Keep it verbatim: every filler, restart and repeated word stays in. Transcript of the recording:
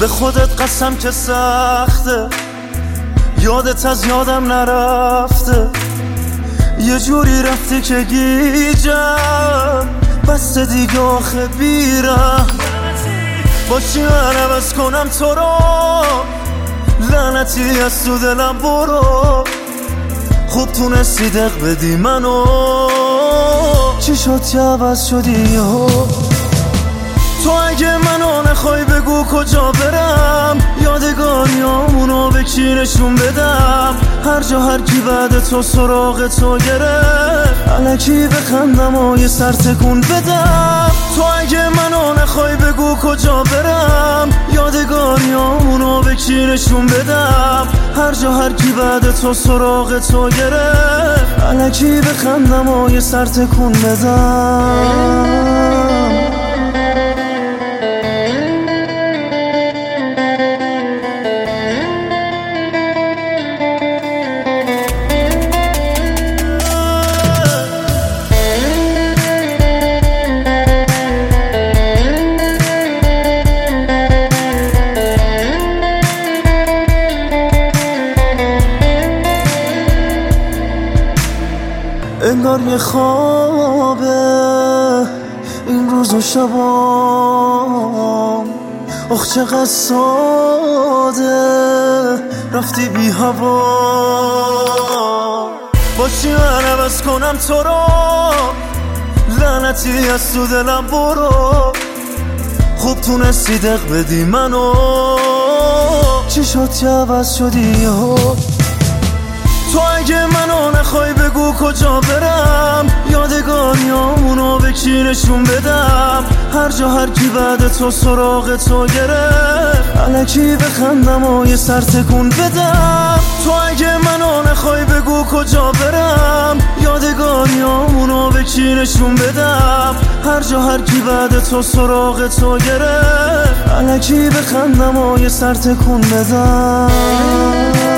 به خودت قسم که سخته، یادت از یادم نرفته، یه جوری رفتی که گیجم بسته دیگه آخه بیرم. باشی من عوض کنم تو رو، لعنتی از تو دلم برو. خوب تونستی دق بدی منو، چی شد که عوض شدی یهو؟ تو اگه منو نخوای بگو کجا برم، یادگاریامونو به کی نشون بدم؟ هر جا هر کی بعد تو سراغ تو گرفت، الکی بخندم و یه سر تکون بدم. تو اگه منو نخوای بگو کجا برم، یادگاریامونو به کی نشون بدم؟ هر جا هر کی بعد تو سراغ تو گرفت، الکی بخندم و یه سر تکون بدم. انگار یه خوابه این روز و شبام، اخ چقدر ساده رفتی بی هوا. باشی من عوض کنم تو رو، لعنتی از تو دلم برو. خوب تونستی دق بدی منو، چی شد که عوض شدی یهو؟ تو اگه منو نخوای بگو کجا برم، یادگاریامونو به کی نشون بدم؟ هر جا هر کی بعد تو سراغ تو گرفت، الکی بخندم و یه سر تکون بدم. تو اگه منو نخوای بگو کجا برم، یادگاریامونو به کی نشون بدم؟ هر جا هر کی بعد تو سراغ تو گرفت، الکی بخندم و یه سر تکون بدم.